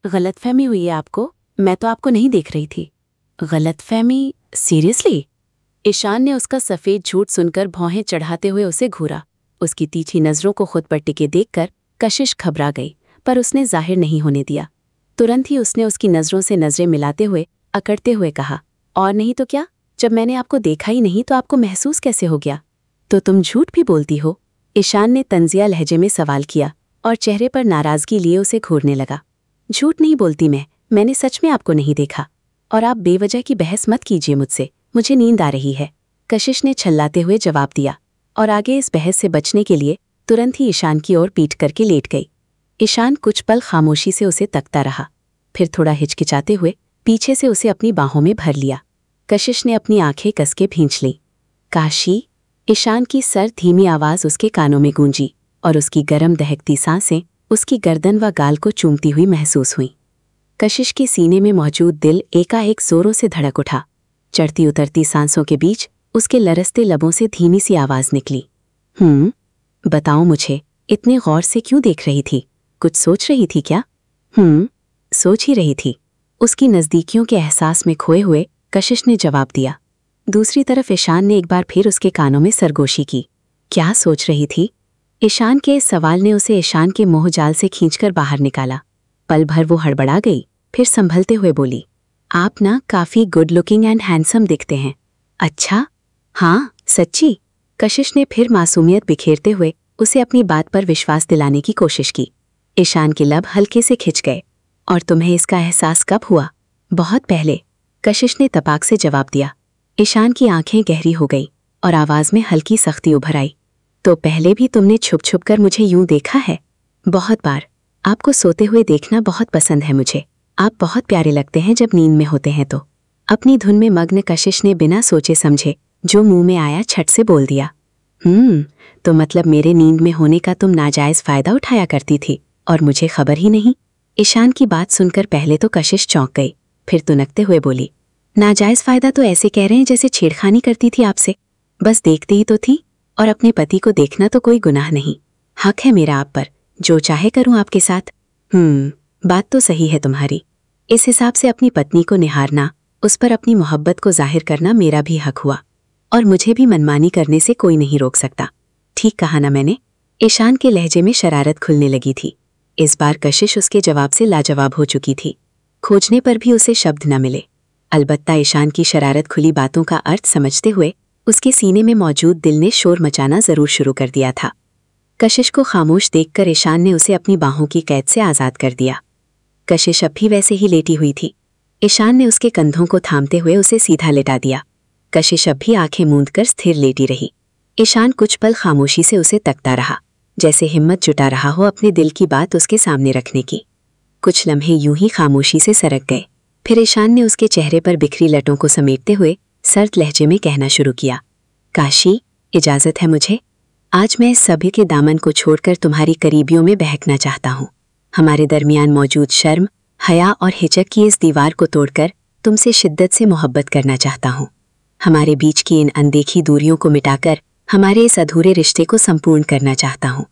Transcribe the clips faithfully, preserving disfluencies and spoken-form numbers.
गलतफहमी हुई है आपको, मैं तो आपको नहीं देख रही थी। गलतफहमी? सीरियसली? ईशान ने उसका सफ़ेद झूठ सुनकर भौहें चढ़ाते हुए उसे घूरा। उसकी तीखी नज़रों को खुद पर टिके देखकर कशिश घबरा गई, पर उसने जाहिर नहीं होने दिया। तुरंत ही उसने उसकी नज़रों से नज़रें मिलाते हुए अकड़ते हुए कहा, और नहीं तो क्या, जब मैंने आपको देखा ही नहीं तो आपको महसूस कैसे हो गया? तो तुम झूठ भी बोलती हो? ईशान ने तंजिया लहजे में सवाल किया और चेहरे पर नाराज़गी लिए उसे घूरने लगा। झूठ नहीं बोलती मैं, मैंने सच में आपको नहीं देखा। और आप बेवजह की बहस मत कीजिए मुझसे, मुझे नींद आ रही है, कशिश ने छल्लाते हुए जवाब दिया और आगे इस बहस से बचने के लिए तुरंत ही ईशान की ओर पीठ करके लेट गई। ईशान कुछ पल खामोशी से उसे तकता रहा, फिर थोड़ा हिचकिचाते हुए पीछे से उसे अपनी बाहों में भर लिया। कशिश ने अपनी आंखें कस के भींच लीं। काशी? ईशान की सर धीमी आवाज़ उसके कानों में गूंजी और उसकी गर्म दहकती सांसें उसकी गर्दन व गाल को चूमती हुई महसूस हुईं। कशिश के सीने में मौजूद दिल एकाएक जोरों से धड़क उठा। चढ़ती उतरती सांसों के बीच उसके लरसते लबों से धीमी सी आवाज़ निकली। हम्म बताओ मुझे, इतने गौर से क्यों देख रही थी? कुछ सोच रही थी क्या? हम्म सोच ही रही थी, उसकी नज़दीकियों के एहसास में खोए हुए कशिश ने जवाब दिया। दूसरी तरफ ईशान ने एक बार फिर उसके कानों में सरगोशी की। क्या सोच रही थी? ईशान के इस सवाल ने उसे ईशान के मोहजाल से खींचकर बाहर निकाला। पल भर वो हड़बड़ा गई, फिर संभलते हुए बोली, आप ना काफ़ी गुड लुकिंग एंड हैंडसम दिखते हैं। अच्छा? हाँ, सच्ची? कशिश ने फिर मासूमियत बिखेरते हुए उसे अपनी बात पर विश्वास दिलाने की कोशिश की। ईशान के लब हल्के से खिंच गए। और तुम्हें इसका एहसास कब हुआ? बहुत पहले, कशिश ने तपाक से जवाब दिया। ईशान की आंखें गहरी हो गई और आवाज़ में हल्की सख्ती उभर आई। तो पहले भी तुमने छुप छुप कर मुझे यूं देखा है? बहुत बार। आपको सोते हुए देखना बहुत पसंद है मुझे। आप बहुत प्यारे लगते हैं जब नींद में होते हैं तो। अपनी धुन में मग्न कशिश ने बिना सोचे समझे जो मुंह में आया छट से बोल दिया। हम्म तो मतलब मेरे नींद में होने का तुम नाजायज़ फ़ायदा उठाया करती थी और मुझे खबर ही नहीं? ईशान की बात सुनकर पहले तो कशिश चौंक गई, फिर तुनकते हुए बोली, नाजायज़ फ़ायदा तो ऐसे कह रहे हैं जैसे छेड़खानी करती थी आपसे। बस देखती ही तो थी, और अपने पति को देखना तो कोई गुनाह नहीं। हक है मेरा आप पर, जो चाहे करूं आपके साथ। हम्म बात तो सही है तुम्हारी। इस हिसाब से अपनी पत्नी को निहारना, उस पर अपनी मोहब्बत को जाहिर करना मेरा भी हक हुआ, और मुझे भी मनमानी करने से कोई नहीं रोक सकता। ठीक कहा ना मैंने? ईशान के लहजे में शरारत खुलने लगी थी। इस बार कशिश उसके जवाब से लाजवाब हो चुकी थी। खोजने पर भी उसे शब्द न मिले। अलबत्ता ईशान की शरारत खुली बातों का अर्थ समझते हुए उसके सीने में मौजूद दिल ने शोर मचाना जरूर शुरू कर दिया था। कशिश को खामोश देखकर ईशान ने उसे अपनी बाहों की कैद से आज़ाद कर दिया। कशिश अब भी वैसे ही लेटी हुई थी। ईशान ने उसके कंधों को थामते हुए उसे सीधा लेटा दिया। कशिश अब भी आंखें मूंदकर स्थिर लेटी रही। ईशान कुछ पल खामोशी से उसे तकता रहा, जैसे हिम्मत जुटा रहा हो अपने दिल की बात उसके सामने रखने की। कुछ लम्हे यूं ही खामोशी से सरक गए। फिर ईशान ने उसके चेहरे पर बिखरी लटों को समेटते हुए सर्द लहजे में कहना शुरू किया। काशी, इजाज़त है मुझे? आज मैं इस सभी के दामन को छोड़कर तुम्हारी करीबियों में बहकना चाहता हूँ। हमारे दरमियान मौजूद शर्म, हया और हिचक की इस दीवार को तोड़कर तुमसे शिद्दत से मोहब्बत करना चाहता हूँ। हमारे बीच की इन अनदेखी दूरियों को मिटाकर हमारे इस अधूरे रिश्ते को संपूर्ण करना चाहता हूँ।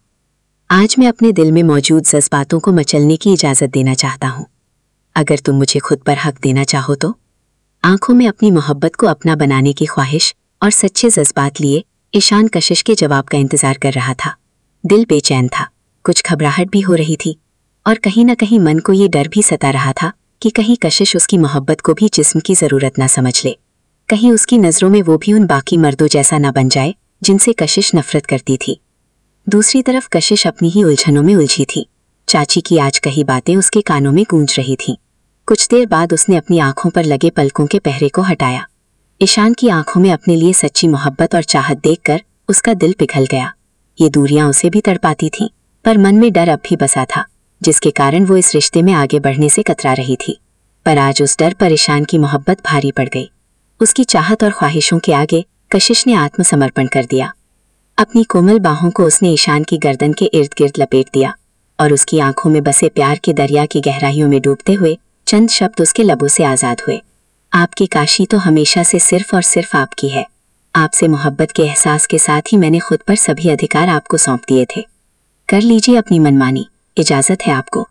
आज मैं अपने दिल में मौजूद जज्बातों को मचलने की इजाज़त देना चाहता हूँ। अगर तुम मुझे खुद पर हक देना चाहो तो। आंखों में अपनी मोहब्बत को अपना बनाने की ख्वाहिश और सच्चे जज्बात लिए ईशान कशिश के जवाब का इंतजार कर रहा था। दिल बेचैन था, कुछ घबराहट भी हो रही थी, और कहीं न कहीं मन को ये डर भी सता रहा था कि कहीं कशिश उसकी मोहब्बत को भी जिस्म की ज़रूरत ना समझ ले। कहीं उसकी नज़रों में वो भी उन बाकी मर्दों जैसा ना बन जाए जिनसे कशिश नफरत करती थी। दूसरी तरफ कशिश अपनी ही उलझनों में उलझी थी। चाची की आज कही बातें उसके कानों में गूंज रही थीं। कुछ देर बाद उसने अपनी आंखों पर लगे पलकों के पहरे को हटाया। ईशान की आंखों में अपने लिए सच्ची मोहब्बत और चाहत देखकर उसका दिल पिघल गया। ये दूरियां उसे भी तड़पाती थीं, पर मन में डर अब भी बसा था, जिसके कारण वो इस रिश्ते में आगे बढ़ने से कतरा रही थी। पर आज उस डर पर ईशान की मोहब्बत भारी पड़ गई। उसकी चाहत और ख्वाहिशों के आगे कशिश ने आत्मसमर्पण कर दिया। अपनी कोमल बाहों को उसने ईशान की गर्दन के इर्द गिर्द लपेट दिया और उसकी आंखों में बसे प्यार के दरिया की गहराइयों में डूबते हुए चंद शब्द उसके लबों से आज़ाद हुए। आपकी काशी तो हमेशा से सिर्फ और सिर्फ आपकी है। आपसे मोहब्बत के एहसास के साथ ही मैंने खुद पर सभी अधिकार आपको सौंप दिए थे। कर लीजिए अपनी मनमानी, इजाज़त है आपको।